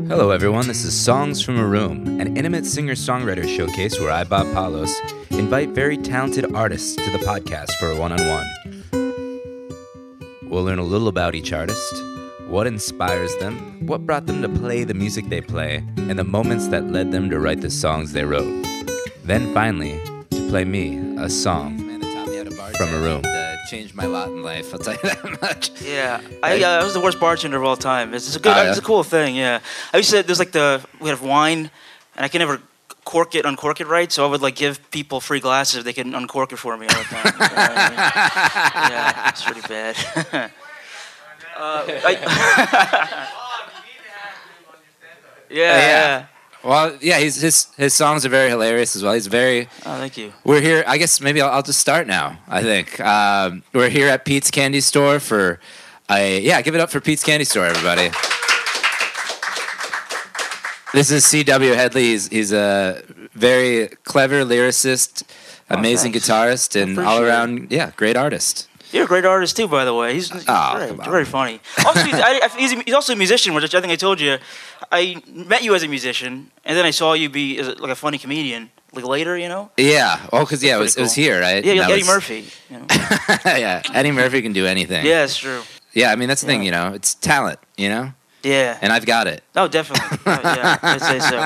Hello, everyone. This is Songs from a Room, an intimate singer-songwriter showcase where I, Bob Palos, invite very talented artists to the podcast for a one-on-one. We'll learn a little about each artist, what inspires them, what brought them to play the music they play, and the moments that led them to write the songs they wrote. Then finally, to play me a song from a room. Changed my lot in life, I'll tell you that much. Yeah, I was the worst bartender of all time. It's a good, it's a cool thing. Yeah, I used to. There's like we have wine, and I can never uncork it right. So I would like give people free glasses if they could uncork it for me all the time. You know what I mean? Yeah, it's pretty bad. Yeah. Well, yeah, his songs are very hilarious as well. He's very... Oh, thank you. We're here... I guess maybe I'll just start now, I think. We're here at Pete's Candy Store for... give it up for Pete's Candy Store, everybody. This is C.W. Headley. He's a very clever lyricist, amazing guitarist, and all-around, great artist. You're a great artist, too, by the way. He's great. Very funny. Also, he's also a musician, which I think I told you. I met you as a musician, and then I saw you be like a funny comedian like later, you know? Yeah. Well, because, it was here, right? Yeah, like Eddie Murphy. You know? Yeah, Eddie Murphy can do anything. Yeah, it's true. Yeah, I mean, that's the thing, it's talent, Yeah. And I've got it. Oh, definitely. Yeah, I'd say so.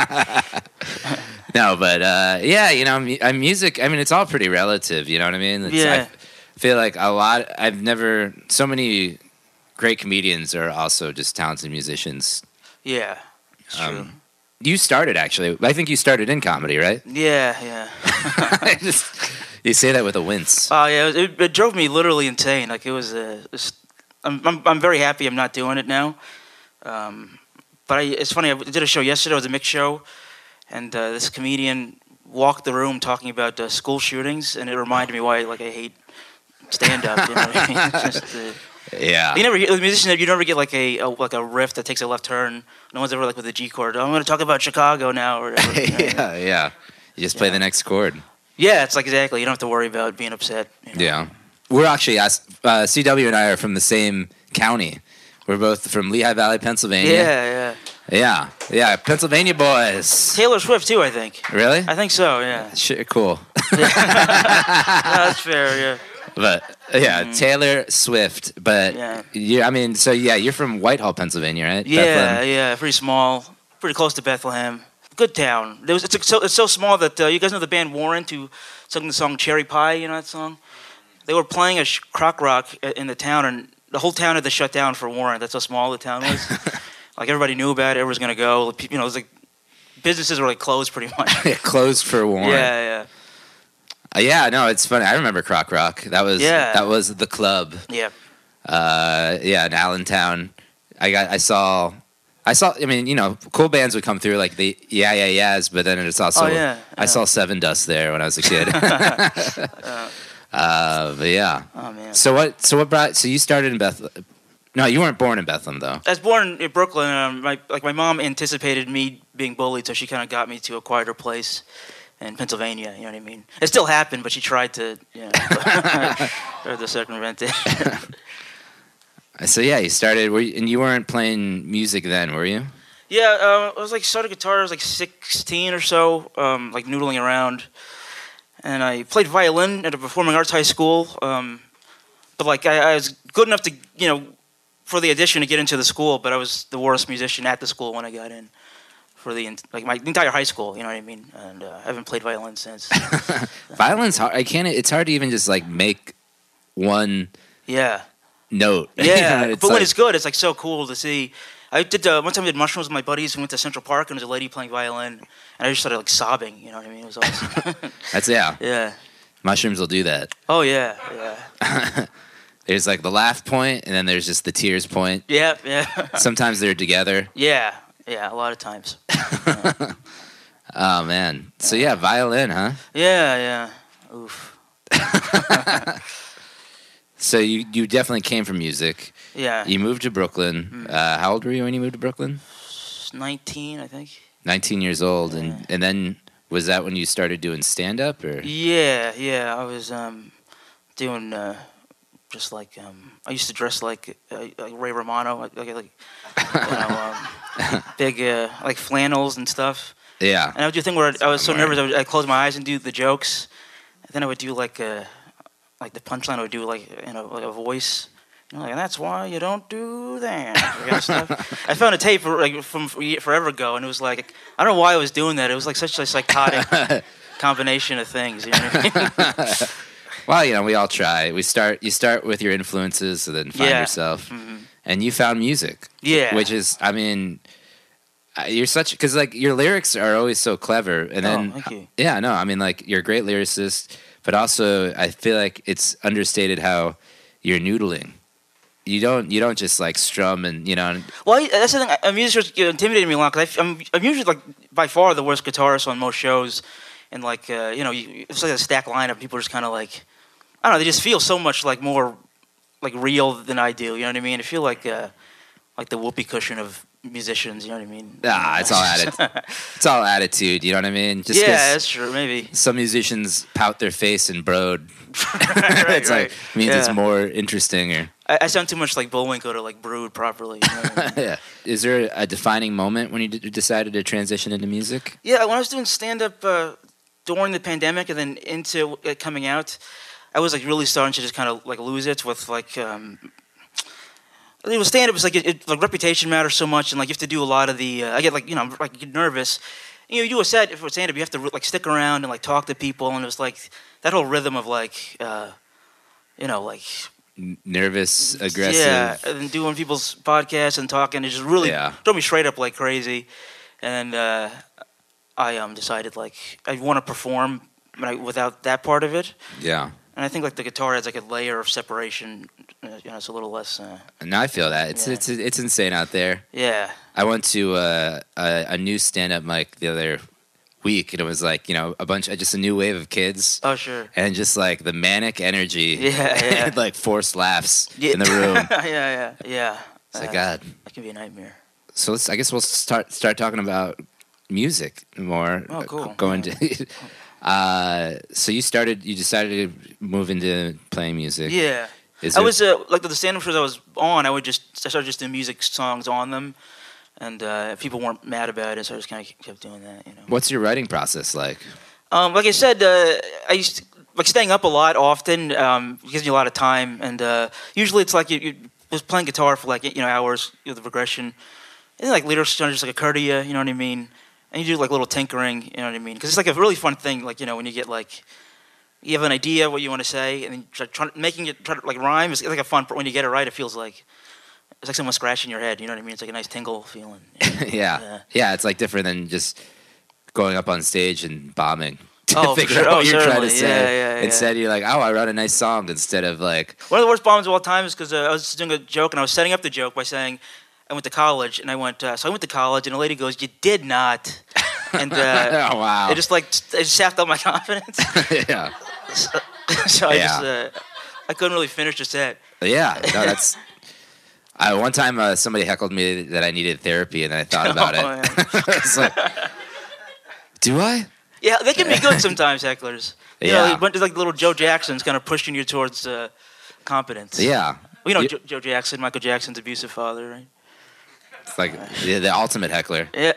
No, but, music, I mean, it's all pretty relative, you know what I mean? I feel like so many great comedians are also just talented musicians. Yeah, it's true. You started, actually. I think you started in comedy, right? Yeah. You say that with a wince. Oh, yeah, it drove me literally insane. Like, it was, I'm very happy I'm not doing it now. But it's funny, I did a show yesterday, it was a mixed show, and this comedian walked the room talking about school shootings, and it reminded me why I hate stand-up, you know what I mean? It's just, yeah. You never get, with musicians, you never get like a riff that takes a left turn. No one's ever like with a G chord. Oh, I'm going to talk about Chicago now or whatever. Yeah. You just play the next chord. Yeah, it's like exactly. You don't have to worry about being upset. You know? Yeah. We're actually, CW and I are from the same county. We're both from Lehigh Valley, Pennsylvania. Yeah, Pennsylvania boys. Taylor Swift too, I think. Really? I think so, yeah. Cool. No, that's fair, yeah. But Taylor Swift. But you're from Whitehall, Pennsylvania, right? Yeah, Bethlehem. yeah, pretty small, pretty close to Bethlehem. Good town. It's so small that you guys know the band Warrant who sung the song Cherry Pie. You know that song? They were playing a crock rock in the town, and the whole town had to shut down for Warrant. That's how small the town was. Like everybody knew about it. Everyone was gonna go. You know, it was like businesses were like closed pretty much. Closed for Warrant. Yeah. No, it's funny. I remember Crock Rock. That was the club. Yeah. In Allentown. I saw. I mean, cool bands would come through like the Yeahs, but then it's also. I saw Seven Dust there when I was a kid. But yeah. Oh man. So what brought? So you started in Bethlehem. No, you weren't born in Bethlehem though. I was born in Brooklyn. My mom anticipated me being bullied, so she kind of got me to a quieter place in Pennsylvania, you know what I mean? It still happened, but she tried to, or the circumvent it. So you started, and you weren't playing music then, were you? Yeah, I was started guitar. I was 16 or so, noodling around, and I played violin at a performing arts high school. But I was good enough to, for the audition to get into the school, but I was the worst musician at the school when I got in. For my entire high school, you know what I mean, and I haven't played violin since. Violin's hard. It's hard to even just make one. Yeah. Note. Yeah, but when it's good, it's so cool to see. I did one time I did mushrooms with my buddies. We went to Central Park and there was a lady playing violin, and I just started sobbing. You know what I mean? It was awesome. Yeah. Mushrooms will do that. Oh yeah. There's the laugh point, and then there's just the tears point. Yeah. Sometimes they're together. Yeah, a lot of times. Oh man. So violin, huh? Yeah. Oof. So you definitely came from music. Yeah. You moved to Brooklyn. How old were you when you moved to Brooklyn? 19, I think. 19 years old, and then was that when you started doing stand up or? Yeah. I was doing I used to dress like Ray Romano, big like flannels and stuff. Yeah. And I would do a thing where I was so I'm wearing. nervous, I'd close my eyes and do the jokes. And then I would do like the punchline. I would do like like a voice. Like, and that's why you don't do that. Kind of stuff. I found a tape from forever ago, and it was like I don't know why I was doing that. It was like such a psychotic combination of things. You know what I mean? Well, we all try. You start with your influences, and then find Yeah. yourself. Mhm. And you found music. Yeah. Which is, I mean, you're such because like your lyrics are always so clever, and then thank you. yeah, no, I mean like you're a great lyricist, but also I feel like it's understated how you're noodling. You don't just like strum and Well, that's the thing. Musicians intimidated me a lot because I'm usually like by far the worst guitarist on most shows, and like it's like a stacked lineup. People are just kind of like I don't know. They just feel so much like more like real than I do. You know what I mean? I feel like the whoopee cushion of musicians. You know what I mean? it's all attitude. It's all attitude. You know what I mean? Just 'cause Yeah, that's true. Maybe. some musicians pout their face and brood. Right, It's like means it's Yeah. more interesting or. I sound too much like Bullwinkle to like brood properly. You know what I mean? Yeah. Is there a defining moment when you decided to transition into music? Yeah, when I was doing stand up during the pandemic and then into it coming out, I was like really starting to just kind of like lose it with like it was stand up. It's like like reputation matters so much, and like you have to do a lot of the. I get like like get nervous. You do a set for stand up, you have to like stick around and like talk to people, and it was like that whole rhythm of like like Nervous, aggressive. yeah, and doing people's podcasts and talking. It just really Yeah. drove me straight up like crazy, and I decided like I want to perform without that part of it. Yeah. And I think like the guitar has like a layer of separation. It's a little less. And I feel that Yeah. it's insane out there. Yeah. I went to a new stand-up mic the other week, and it was like just a new wave of kids, Oh sure. and just like the manic energy, Yeah. and, like forced laughs Yeah. in the room. yeah. It's like God. That can be a nightmare. So I guess we'll start talking about music more. Oh, cool. Going to. So you decided to move into playing music. Yeah. Is I it- was like the stand-up shows I was on. I started just doing music songs on them, and people weren't mad about it, so I just kind of kept doing that. What's your writing process like? Like I said, I used to, like staying up a lot often gives you a lot of time, and usually it's like you was playing guitar for like hours with the progression, and then like lyrics just like occur to you. You know what I mean? And you do like little tinkering. You know what I mean? Because it's like a really fun thing. Like when you get like. You have an idea what you want to say, and then making it try to like rhyme is like a fun. When you get it right, it feels like it's like someone scratching your head. You know what I mean? It's like a nice tingle feeling. Yeah. It's like different than just going up on stage and bombing to Oh, for figure sure. out what Oh, you're trying to certainly. say. Yeah. Instead, you're like, oh, I wrote a nice song instead of like, One of the worst bombs of all time is because I was doing a joke and I was setting up the joke by saying I went to college, and I went so I went to college, and a lady goes, "You did not," and oh wow, it just sapped up my confidence. yeah, So I couldn't really finish the set. yeah. No, that's. One time somebody heckled me that I needed therapy, and then I thought about it. Oh, yeah. It's like, do I? Yeah, they can be good sometimes, hecklers. Yeah. A bunch of like little Joe Jacksons kind of pushing you towards competence. Yeah. Well, Joe Jackson, Michael Jackson's abusive father, right? It's like the ultimate heckler. Yeah.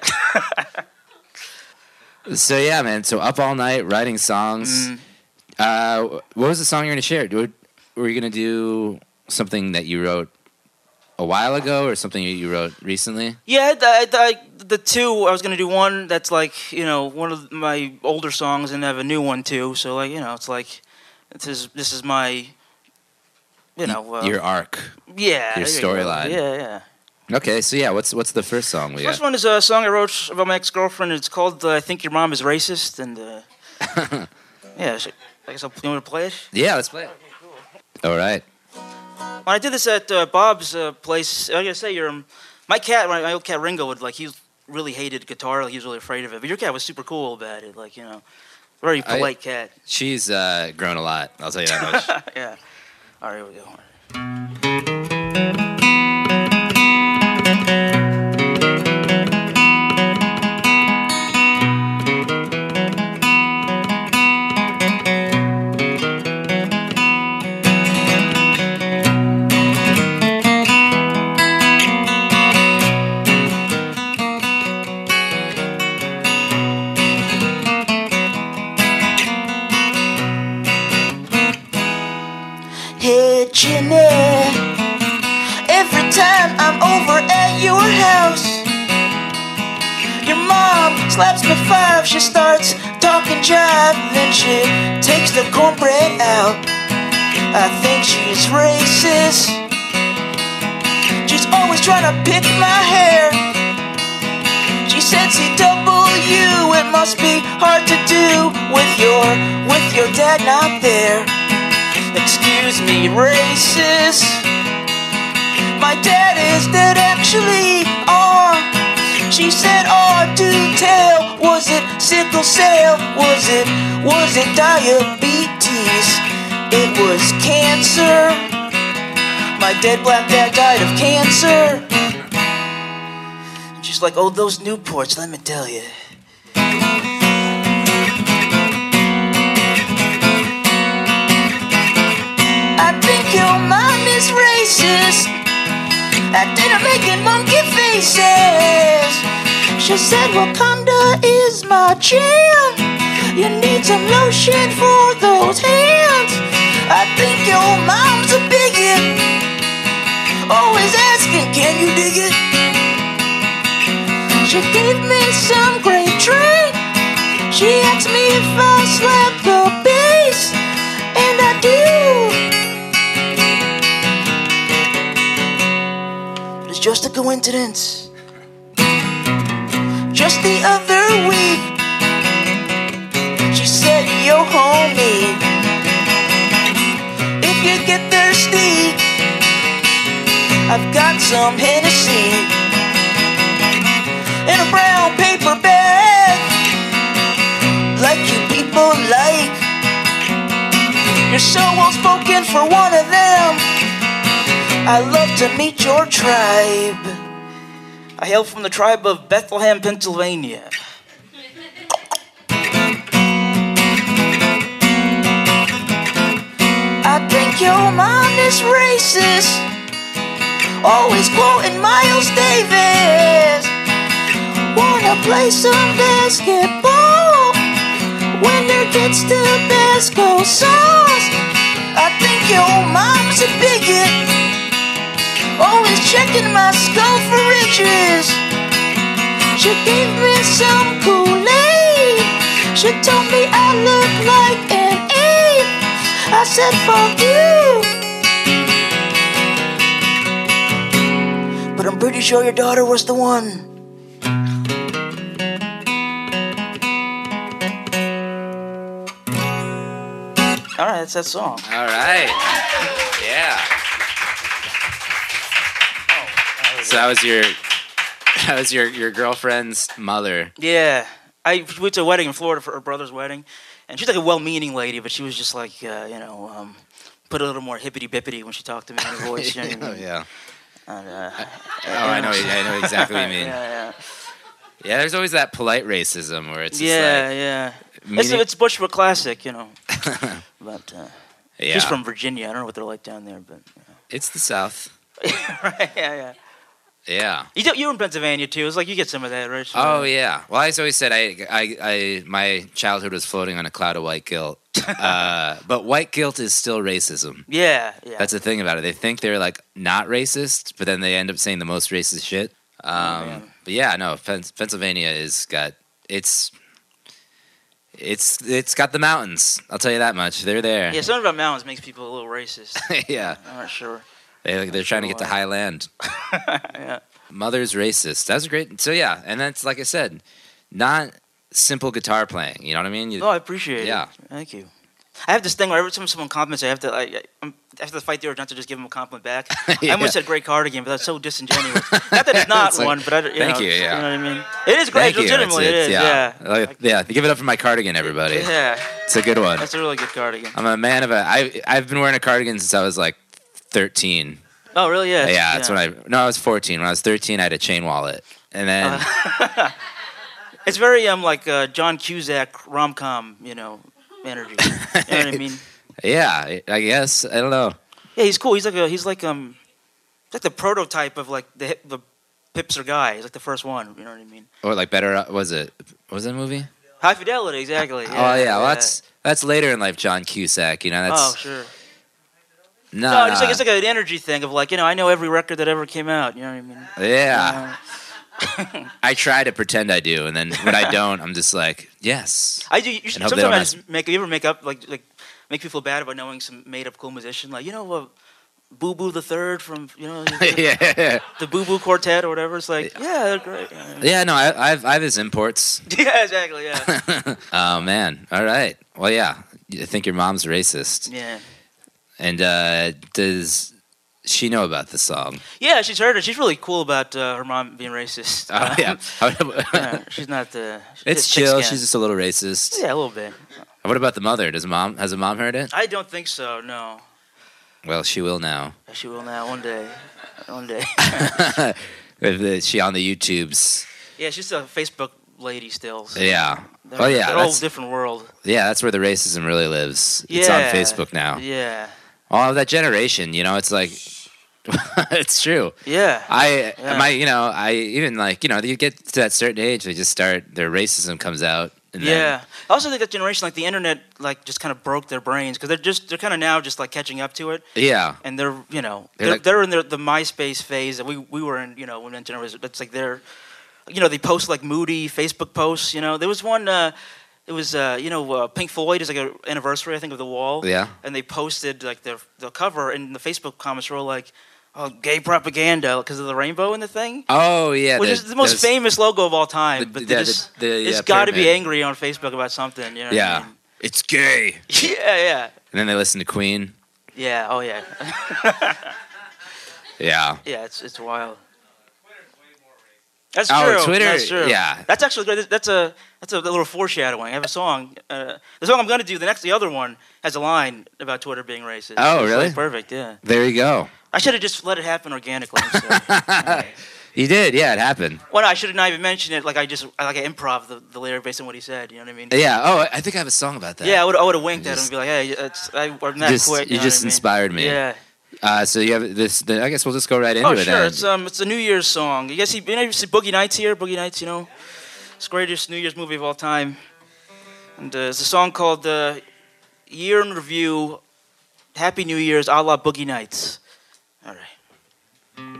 So yeah, man. So up all night writing songs. What was the song you're gonna share? Were you gonna do something that you wrote a while ago, or something you wrote recently? Yeah, the two, I was going to do one that's like, one of my older songs, and I have a new one too. So like, it's like, this is my, your arc. yeah. your there you go. storyline. Yeah. Okay, so yeah, what's the first song we First got? one is a song I wrote about my ex-girlfriend. It's called I Think Your Mom is Racist. And yeah, I guess you want me to play it? Yeah, let's play it. All right. When I did this at Bob's place, I gotta say, my cat, my old cat Ringo, he really hated guitar. Like, he was really afraid of it. But your cat was super cool about it. Like, very polite cat. She's grown a lot. I'll tell you that much. Yeah. All right, here we go. slaps me 5, she starts talking jive, then she takes the cornbread out. I think she's racist. She's always trying to pick my hair. She said CW, it must be hard to do with your dad not there. Excuse me, racist. My dad is dead actually. She said, oh, do tell. Was it sickle cell? Was it diabetes? It was cancer. My dead black dad died of cancer. She's like, oh, those Newports, let me tell you. I think your mom is racist. At dinner making monkey faces. She said Wakanda is my jam. You need some lotion for those hands. I think your mom's a bigot. Always asking, can you dig it? She gave me some great drink. She asked me if I slap the bass, and I do. It's just a coincidence. Just the other week, she said, yo homie, if you get thirsty, I've got some Hennessy in a brown paper bag, like you people like. You're so well spoken for one of them. I love to meet your tribe. I hail from the tribe of Bethlehem, Pennsylvania. I think your mom is racist. Always quoting Miles Davis. Wanna play some basketball when there gets Tabasco sauce. I think your mom's a bigot. Always checking my skull for riches. She gave me some Kool-Aid. She told me I look like an ape. I said, fuck you. But I'm pretty sure your daughter was the one. All right, that's that song. All right. Yeah. So that was your girlfriend's mother. Yeah. I went to a wedding in Florida for her brother's wedding, and she's like a well-meaning lady, but she was just like, put a little more hippity-bippity when she talked to me in her voice. You know what I mean? Yeah. And, I know exactly what you mean. Yeah. Yeah, there's always that polite racism where it's just Yeah. It's Bushwick classic, you know. But yeah. She's from Virginia. I don't know what they're like down there, but It's the South. Right? Yeah. Yeah. You were in Pennsylvania too. It's like you get some of that, right? So, Oh yeah. Well, I always said I my childhood was floating on a cloud of white guilt. But white guilt is still racism. Yeah. That's the thing about it. They think they're like not racist, but then they end up saying the most racist shit. But yeah, no. Pennsylvania is got it's got the mountains. I'll tell you that much. They're there. Yeah, something about mountains makes people a little racist. Yeah. I'm not sure. They're trying to get to high land. Yeah. Mother's racist. That's great. So yeah, and that's like I said, not simple guitar playing. You know what I mean? I appreciate it. Yeah. Thank you. I have this thing where every time someone compliments, I have to fight the urge not to just give them a compliment back. Yeah. I almost said great cardigan, but that's so disingenuous. Not that it's not like, one, but thank you. Yeah. You know what I mean? It is great. Thank you. Legitimately, it is. Yeah. Give it up for my cardigan, everybody. Yeah. It's a good one. That's a really good cardigan. I'm a man of I've been wearing a cardigan since I was like 13. Oh, really? Yeah. Yeah, that's when I was 14. When I was 13, I had a chain wallet, and then it's very like John Cusack rom-com, energy. You know what I mean? Yeah, I guess I don't know. Yeah, he's cool. He's like the prototype of like the hipster guy. He's like the first one. You know what I mean? Or like better what was it a movie? High Fidelity, exactly. Yeah, well, that's later in life, John Cusack. You know, that's. Oh, sure. No, it's like an energy thing of like, I know every record that ever came out. You know what I mean? Yeah. I try to pretend I do, and then when I don't, I'm just like, yes. I do. You should, And hope they don't sometimes you ever make up like make people feel bad about knowing some made up cool musician, like Boo Boo the Third from Yeah. the Boo Boo Quartet or whatever. It's like they're great. Yeah, no, I have his imports. Yeah, exactly. Yeah. Oh man, all right. Well, yeah, I think your mom's racist. Yeah. And does she know about the song? Yeah, she's heard it. She's really cool about her mom being racist. Oh yeah. Yeah, she's not the. It's chill. She's just a little racist. Yeah, a little bit. What about the mother? Has the mom heard it? I don't think so. No. Well, she will now. She will now. One day. One day. Is she on the YouTubes? Yeah, she's a Facebook lady still. So Yeah. They're, Yeah. They're a whole different world. Yeah, that's where the racism really lives. Yeah. It's on Facebook now. Yeah. Oh, that generation, it's like, it's true. Yeah. I even like, you get to that certain age, they just start, their racism comes out. And Yeah. I also think that generation, like the internet, like just kind of broke their brains because they're kind of now just like catching up to it. Yeah. And they're like- they're in the MySpace phase that we were in, when that generation. That's like they post like moody Facebook posts. There was one. It was Pink Floyd is like an anniversary I think of The Wall. Yeah. And they posted like the cover and the Facebook comments were all like, "Oh, gay propaganda" because of the rainbow in the thing. Oh, yeah. Which is the most famous logo of all time. But it's got to be pyramid. angry on Facebook about something. You know Yeah. what I mean? It's gay. Yeah, yeah. And then they listen to Queen. Yeah, oh yeah. Yeah. Yeah, it's wild. That's Oh, true. Twitter, That's true. yeah. That's actually good. That's a little foreshadowing. I have a song. The song I'm gonna do, the other one has a line about Twitter being racist. Oh, It's really? like perfect, yeah. There you go. I should have just let it happen organically. You did, yeah, it happened. Well, no, I should have not even mentioned it. Like I improv the lyric based on what he said. You know what I mean? Yeah. Oh, I think I have a song about that. Yeah, I would have winked at him and be like, "Hey, I'm not quick." You know just what I mean? inspired me. Yeah. So you have this. I guess we'll just go right into Oh it. sure, Then. it's a New Year's song. You guys see Boogie Nights here? Boogie Nights, it's the greatest New Year's movie of all time. And it's a song called "Year in Review." Happy New Year's, a la Boogie Nights. All right.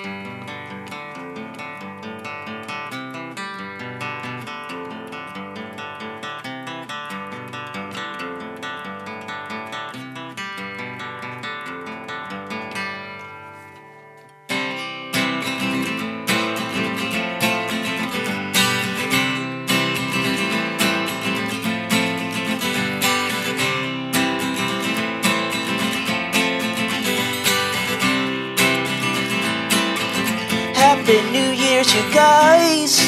Happy New Year's, you guys.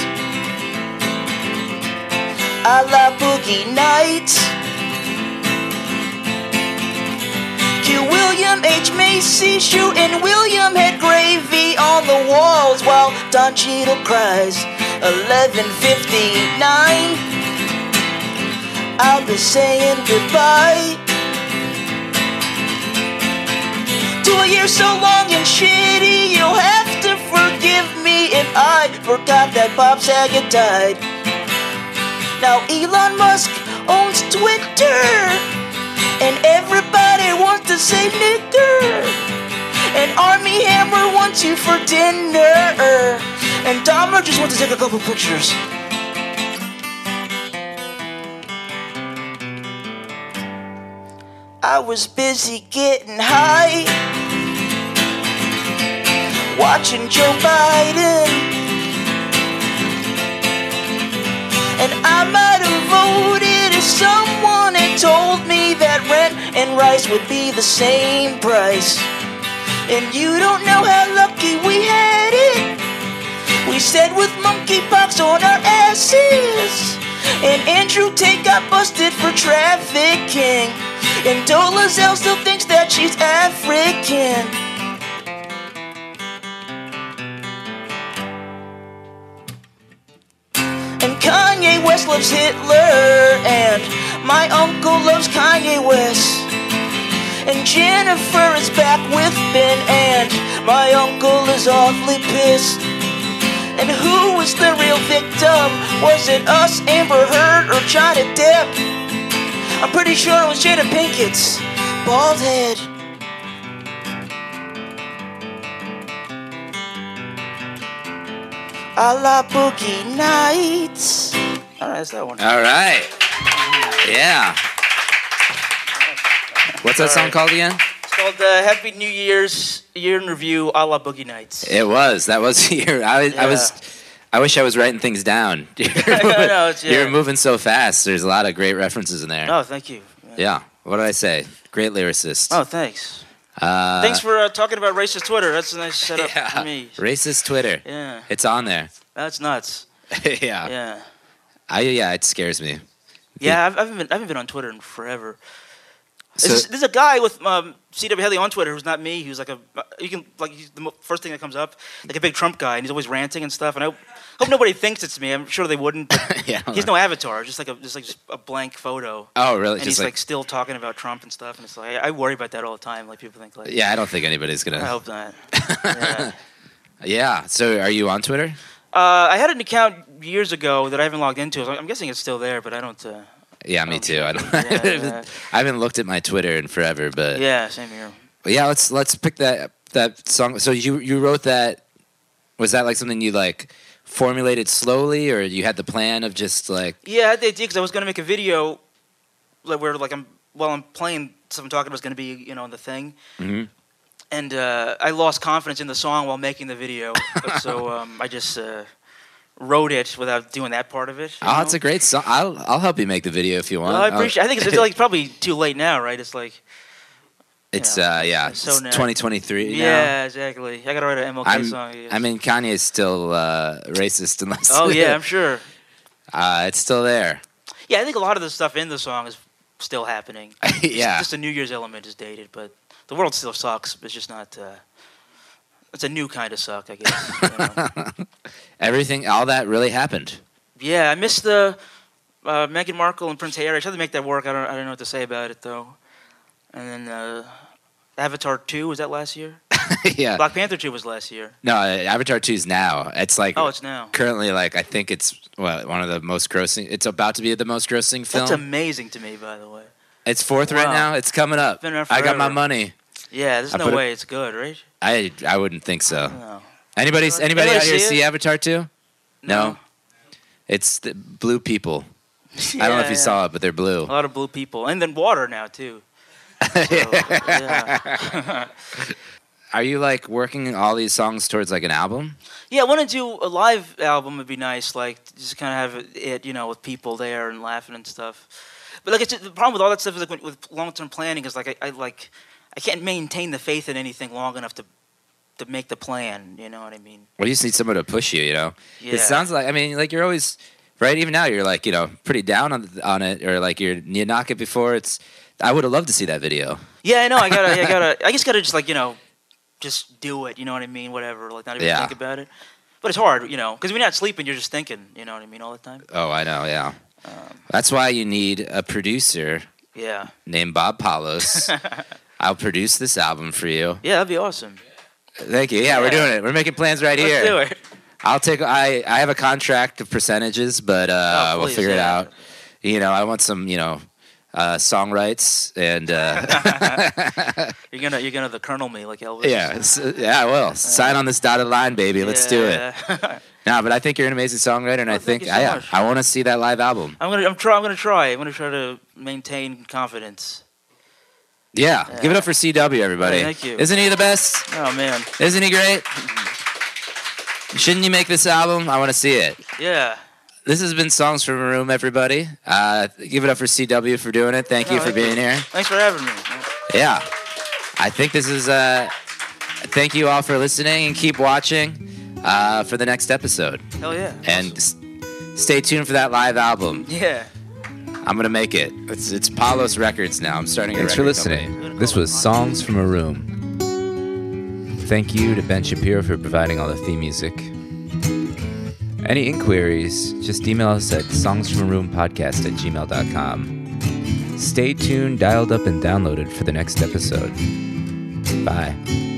A la Boogie Nights. Q William H. Macy shooting William had gravy on the walls while Don Cheadle cries. 11:59. I'll be saying goodbye to a year so long and shitty. You'll have to forgive me if I forgot that Bob Saget died. Now Elon Musk owns Twitter, and everybody wants to say nigger. And Army Hammer wants you for dinner, and Dahmer just wants to take a couple pictures. I was busy getting high, watching Joe Biden, and I might have voted if someone had told me that rent and rice would be the same price. And you don't know how lucky we had it. We said with monkeypox on our asses, and Andrew Tate got busted for trafficking, and Dolezal still thinks that she's African. And Kanye West loves Hitler, and my uncle loves Kanye West. And Jennifer is back with Ben, and my uncle is awfully pissed. And who was the real victim? Was it us, Amber Heard, or Johnny Depp? I'm pretty sure it was Jada Pinkett's bald head. a la Boogie Nights. All right, that's that one. All right. Yeah. What's that song called again? It's called Happy New Year's Year in Review a la Boogie Nights. It was. That was here. I wish I was writing things down. You're moving so fast. There's a lot of great references in there. Oh, thank you. Yeah. What did I say? Great lyricist. Oh, thanks. Thanks for talking about racist Twitter. That's a nice setup for me. Racist Twitter. Yeah. It's on there. That's nuts. Yeah. Yeah. It scares me. Yeah, I haven't been on Twitter in forever. There's a guy with C.W. Headley on Twitter who's not me. Who's like he's the first thing that comes up, like a big Trump guy, and he's always ranting and stuff. And I hope nobody thinks it's me. I'm sure they wouldn't. But Yeah. He has no avatar, just a blank photo. Oh, really? And he's like still talking about Trump and stuff. And it's like I worry about that all the time. Like people think like. Yeah, I don't think anybody's gonna. I hope not. Yeah. Yeah. So, are you on Twitter? I had an account years ago that I haven't logged into. I'm guessing it's still there, but I don't. Yeah, me too. I don't. Yeah. I haven't looked at my Twitter in forever, but Yeah, same here. But yeah, let's pick that song. So you wrote that. Was that like something you like formulated slowly, or you had the plan of just like? Yeah, I had the idea because I was gonna make a video, like where like I'm playing stuff I'm talking about is gonna be the thing, Mm-hmm. and I lost confidence in the song while making the video, so I just wrote it without doing that part of it. Oh, it's a great song. I'll help you make the video if you want. Well, I appreciate. I think it's like probably too late now, right? It's like. It's Yeah, it's so now. 2023 now. Yeah, exactly. I gotta write an MLK song. I mean, Kanye's still racist unless. Oh yeah, I'm sure. It's still there. Yeah, I think a lot of the stuff in the song is still happening. Yeah. Just the New Year's element is dated, but the world still sucks. It's just not. It's a new kind of suck, I guess. Everything, all that really happened. Yeah, I missed the Meghan Markle and Prince Harry. I tried to make that work. I don't know what to say about it though. And then Avatar 2 was that last year? Yeah. Black Panther 2 was last year. No, Avatar 2's now. It's like it's now. Currently, like I think it's one of the most grossing. It's about to be the most grossing film. That's amazing to me, by the way. It's fourth right now. It's coming up. Been around I got my forever. money. Yeah, there's no way it's good, right? I wouldn't think so. No. Anybody out here see see it? Avatar 2? No. It's the blue people. I don't know if you saw it, but they're blue. A lot of blue people, and then water now too. So, yeah. Are you like working all these songs towards like an album? Yeah, I want to do a live album. Would be nice, like just kind of have it, with people there and laughing and stuff. But like, the problem with all that stuff is like with long-term planning is like I can't maintain the faith in anything long enough to make the plan. You know what I mean? Well, you just need someone to push you. Yeah. It sounds like like you're always right. Even now, you're like pretty down on it, or like you knock it before it's. I would have loved to see that video. Yeah, I know. I just gotta just just do it. You know what I mean? Whatever. Like not even think about it. But it's hard, because when you're not sleeping, you're just thinking. You know what I mean? All the time. Oh, I know. Yeah. That's why you need a producer. Yeah. Named Bob Palos. I'll produce this album for you. Yeah, that'd be awesome. Thank you. Yeah, we're doing it. We're making plans right here. Let's do it. I'll take. I have a contract of percentages, but we'll figure it out. I want some. Song rights and you're gonna the Colonel me like Elvis. Yeah, I will sign on this dotted line, baby. Let's do it. No, but I think you're an amazing songwriter, and I think I want to see that live album. I'm gonna try to maintain confidence. Yeah, give it up for CW, everybody. Yeah, thank you. Isn't he the best? Oh man, isn't he great? Shouldn't you make this album? I want to see it. Yeah. This has been Songs from a Room, everybody. Give it up for CW for doing it. Thank you for being here. Thanks for having me. Yeah. I think this is... thank you all for listening, and keep watching for the next episode. Hell yeah. And stay tuned for that live album. Yeah. I'm going to make it. It's Palos Records now. I'm starting a Thanks for record listening. company. This was Songs from a Room. Thank you to Ben Shapiro for providing all the theme music. Any inquiries, just email us at songsfromaroompodcast@gmail.com. Stay tuned, dialed up, and downloaded for the next episode. Bye.